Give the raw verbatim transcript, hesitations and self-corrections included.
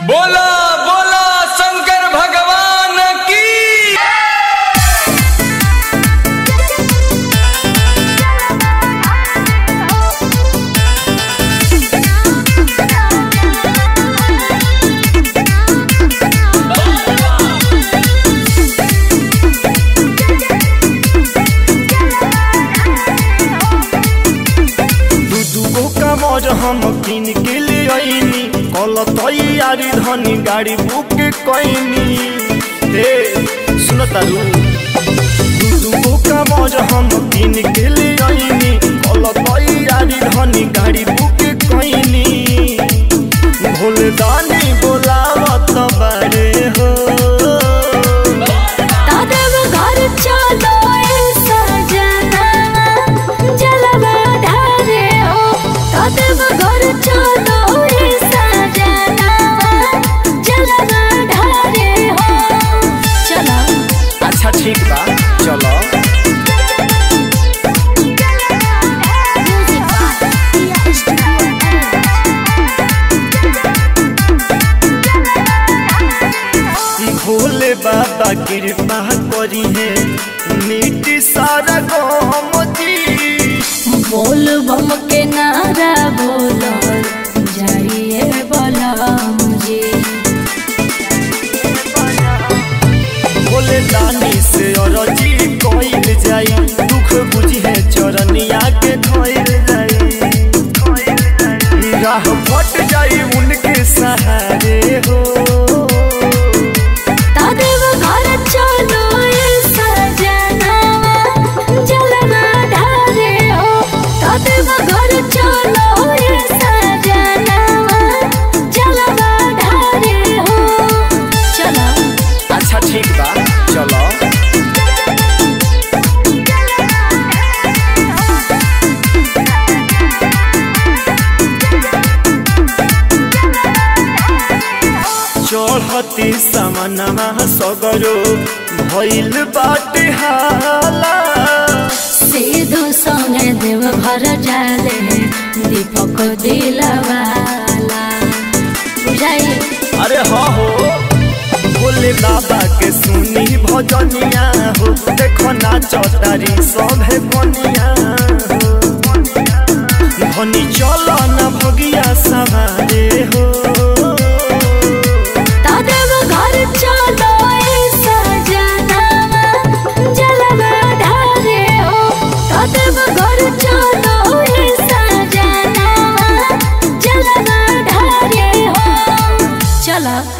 बोला बोला शंकर भगवान की। मौज हम किन के ले आईनी कल तैयारी धनी गाड़ी बुक कईनी। हे सुन तारू दूधू का मौज हम किन के ले आईनी कल तैयारी धनी गाड़ी बुक कईनी। भोले दानी बोलावत बारे हो अच्छा ठीक बा चलो। भोले बाबा कृपा करी है नीति सारा गम जी। बोल बम के नारा बोलो जाइए बोला मुझे। भोले दानी से अरजी कइल जाई दुख बुझी है चरनिया के धइल जाई। राह फट जाई उनके सहारे हो तादेव घर चलो सजनावा जलवा ढारे हो। तादेव घर चलो सजनावा जलवा ढारे हो। चलो अच्छा ठीक बा चलो। चढ़ती सामनमा सगरो भइल बाटे हाला। सीधो संगे देव घर जाले दीपक दिलवाला बुझाई। अरे हाँ हो भोले बाबा के सुनी भजनिया हो देखो ना चौतारी सभे बनिया हो। धनी चलो ना भगिया सवारे हो तादेव घर चलो सजनावा जलवा ढारे हो। तादेव घर चलो सजनावा जलवा ढारे हो। चलो।